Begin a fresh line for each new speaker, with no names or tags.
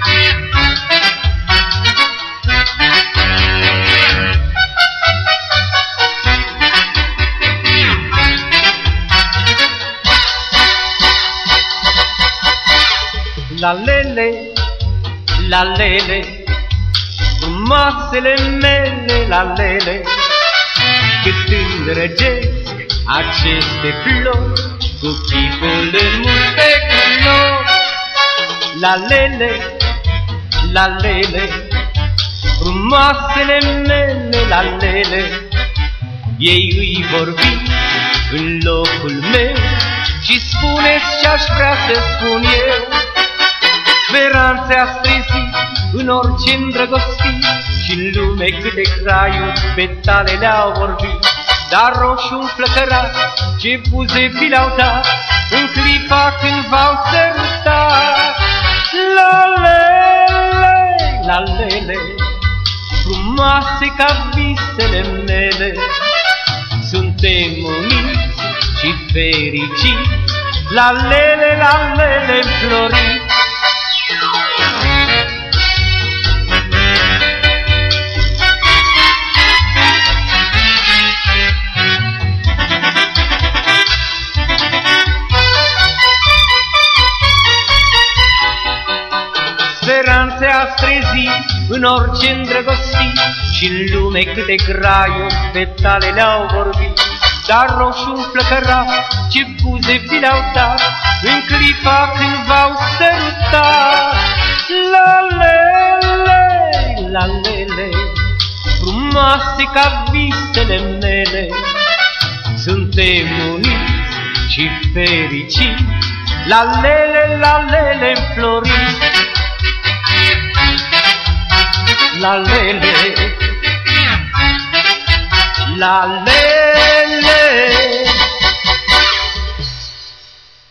La lele, frumoasele mele, la lele, cât îndrăgesc aceste flori, cu chipul în multe culori. La lele, frumoasele mele, la lele, ei îi vorbi în locul meu și spuneți ce-aș vrea să spun eu. Speranțe a strezit în orice îndrăgostit și-n lume câte craiuri petalele au vorbit. Dar roșu înflăcărat, ce buze vi le-au dat în clipa când v-au sărutat. La lele, frumoase ca visele mele, suntem uniți și fericiți. La lele, înfloriți. Speranțe a strezit în orice îndrăgostit și-n lume câte graiuri petale le-au vorbit. Dar roșu înflăcărat, ce buze vi le-au dat în clipa când v-au sărutat. La lele, frumoase ca visele mele, suntem uniți și fericiți. La lele, înfloriți. La lele,